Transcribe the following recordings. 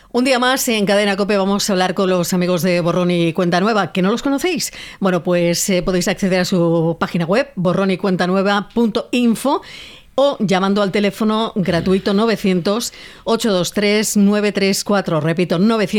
Un día más en Cadena COPE vamos a hablar con los amigos de Borrón y Cuenta Nueva. ¿Que no los conocéis? Bueno, pues podéis acceder a su página web, borronycuentanueva.info, o llamando al teléfono gratuito 900-823-934. Repito,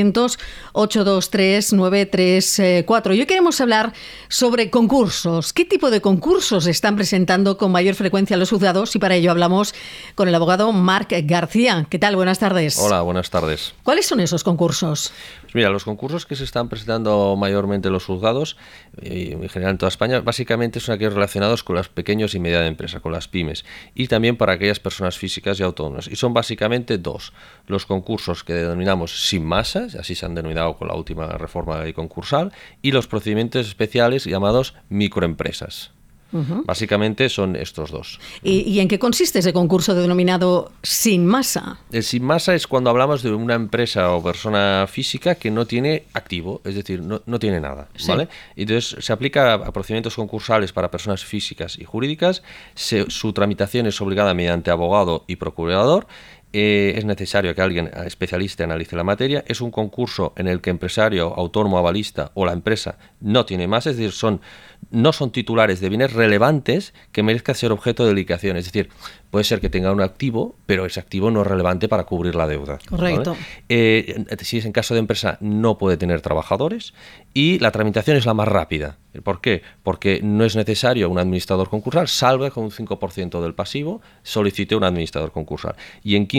900-823-934. Y hoy queremos hablar sobre concursos. ¿Qué tipo de concursos están presentando con mayor frecuencia los juzgados? Y para ello hablamos con el abogado Marc García. ¿Qué tal? Buenas tardes. Hola, buenas tardes. ¿Cuáles son esos concursos? Pues mira, los concursos que se están presentando mayormente en los juzgados, y en general en toda España, básicamente son aquellos relacionados con las pequeñas y medianas empresas, con las pymes, y también para aquellas personas físicas y autónomas. Y son básicamente dos: los concursos que denominamos sin masas, así se han denominado con la última reforma de la ley concursal, y los procedimientos especiales llamados microempresas. Básicamente son estos dos. ¿Y en qué consiste ese concurso denominado sin masa? El sin masa es cuando hablamos de una empresa o persona física que no tiene activo, es decir, no tiene nada, ¿vale? Sí. Entonces se aplica a procedimientos concursales para personas físicas y jurídicas. Su tramitación es obligada mediante abogado y procurador. Es necesario que alguien especialista analice la materia. Es un concurso en el que empresario, autónomo, avalista o la empresa no tiene más, es decir, no son titulares de bienes relevantes que merezcan ser objeto de liquidación. Es decir, puede ser que tenga un activo, pero ese activo no es relevante para cubrir la deuda. Correcto. ¿Vale? Si es en caso de empresa, no puede tener trabajadores, y la tramitación es la más rápida. ¿Por qué? Porque no es necesario un administrador concursal, salvo que con un 5% del pasivo solicite un administrador concursal. Y en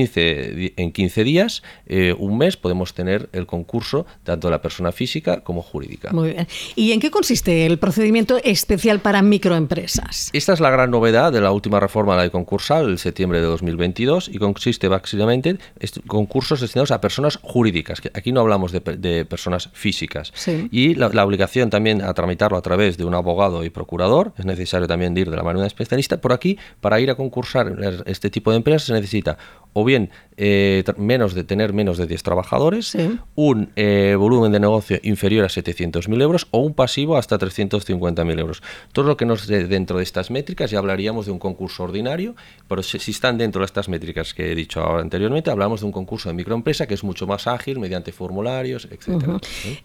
15 días, un mes, podemos tener el concurso tanto de la persona física como jurídica. Muy bien. ¿Y en qué consiste el procedimiento especial para microempresas? Esta es la gran novedad de la última reforma de la ley concursal, en septiembre de 2022, y consiste básicamente en concursos destinados a personas jurídicas, que aquí no hablamos de personas físicas. Sí. Y la obligación también a tramitarlo a través de un abogado y procurador. Es necesario también ir de la mano de un especialista. Por aquí, para ir a concursar este tipo de empresas, se necesita o bien tener menos de 10 trabajadores, sí, un volumen de negocio inferior a 700.000 euros o un pasivo hasta 350.000 euros. Todo lo que no esté dentro de estas métricas, ya hablaríamos de un concurso ordinario, pero si están dentro de estas métricas que he dicho ahora anteriormente, hablamos de un concurso de microempresa que es mucho más ágil, mediante formularios, etc.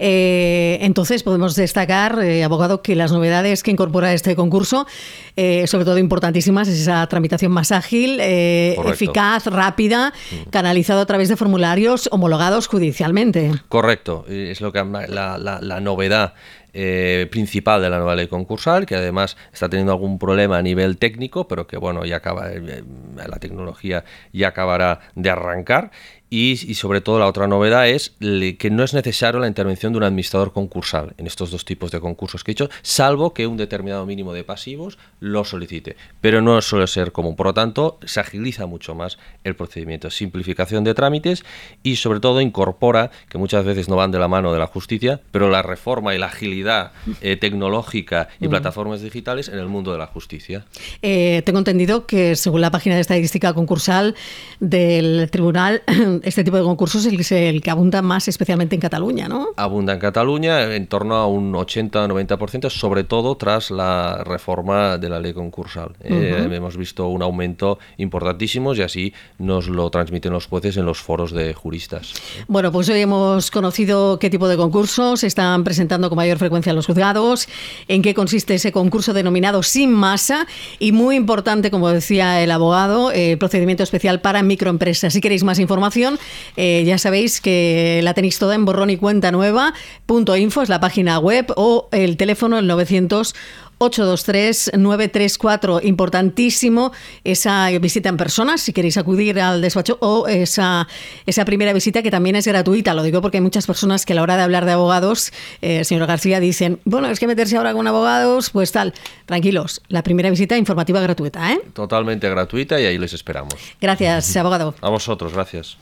Entonces podemos destacar, abogado, que las novedades que incorpora este concurso, sobre todo importantísimas, es esa tramitación más ágil, eficaz, rápida, canalizado a través de formularios homologados judicialmente. Correcto, es lo que la novedad principal de la nueva ley concursal, que además está teniendo algún problema a nivel técnico, pero que bueno, ya acaba, la tecnología ya acabará de arrancar. Y sobre todo la otra novedad es que no es necesario la intervención de un administrador concursal en estos dos tipos de concursos que he dicho, salvo que un determinado mínimo de pasivos lo solicite, pero no suele ser común. Por lo tanto, se agiliza mucho más el procedimiento, simplificación de trámites, y sobre todo incorpora, que muchas veces no van de la mano de la justicia, pero la reforma y la agilidad tecnológica y plataformas digitales en el mundo de la justicia. Tengo entendido que, según la página de estadística concursal del tribunal, este tipo de concursos es el que abunda más especialmente en Cataluña, ¿no? Abunda en Cataluña en torno a un 80-90%, sobre todo tras la reforma de la ley concursal. Hemos visto un aumento importantísimo, y así nos lo transmiten los jueces en los foros de juristas. Bueno, pues hoy hemos conocido qué tipo de concursos se están presentando con mayor frecuencia en los juzgados, en qué consiste ese concurso denominado sin masa, y muy importante, como decía el abogado, el procedimiento especial para microempresas. Si queréis más información, ya sabéis que la tenéis toda en borronycuentanueva.info, es la página web, o el teléfono, el 900-823-934. Importantísimo esa visita en persona, si queréis acudir al despacho, o esa primera visita, que también es gratuita. Lo digo porque hay muchas personas que a la hora de hablar de abogados, señor García, dicen, bueno, es que meterse ahora con abogados, pues tal. Tranquilos, la primera visita informativa gratuita, ¿eh? Totalmente gratuita, y ahí les esperamos. Gracias, abogado. A vosotros, gracias.